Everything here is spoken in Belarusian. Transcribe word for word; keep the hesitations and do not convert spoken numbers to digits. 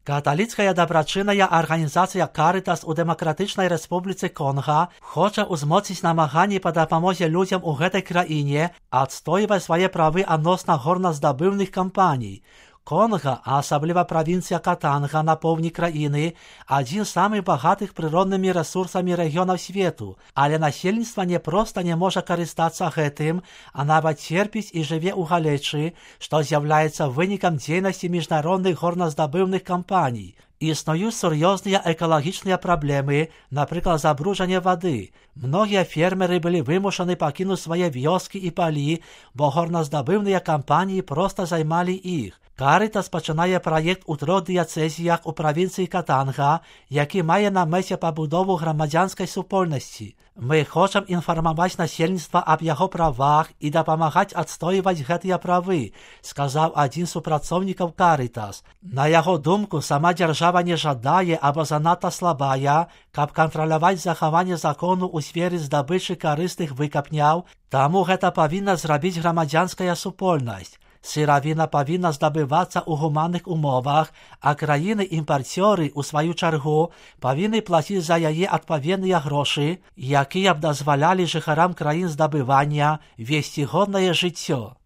Каталіцкая дабрачынная арганізацыя Карытас у Дэмакратычнай Рэспубліцы Конга хоча ўзмоцніць намаганні па дапамозе людзям у гэтай краіне адстойваць свае правы адносна горназдабыўных кампаній. Конга, а асабліва правінцыя Катанга на поўдні краіны, адзін з самых багатых прыроднымі рэсурсамі рэгіёнаў свету, але насельніцтва не проста не можа карыстацца гэтым, а нават церпіць і жыве ў галечы, што з'яўляецца вынікам дзейнасці міжнародных горназдабыўных кампаній. Існуюць сур'ёзныя экалагічныя праблемы, напрыклад, забруджанне вады. Многія фермеры былі вымушаны пакінуць свае вёскі і палі, бо горназдабыўныя кампаніі проста займалі іх. Карытас пачынае праект у трох дыяцэзіях у правінцыі Катанга, які мае на мэце пабудову грамадзянскай супольнасці. Мы хочам інфармаваць насельніцтва аб яго правах і дапамагаць адстойваць гэтыя правы, сказаў адзін з супрацоўнікаў Карытас. На яго думку, сама дзяржава не жадае або занадта слабая, каб кантраляваць захаванне закону ў сферы здабычы карысных выкапняў, таму гэта павінна зрабіць грамадзянская супольнасць. Сыравіна павінна здабывацца ў гуманных умовах, а краіны-імпарцёры, у сваю чаргу, павінны плаціць за яе адпаведныя грошы, якія б дазвалялі жыхарам краін здабывання весці годнае жыццё.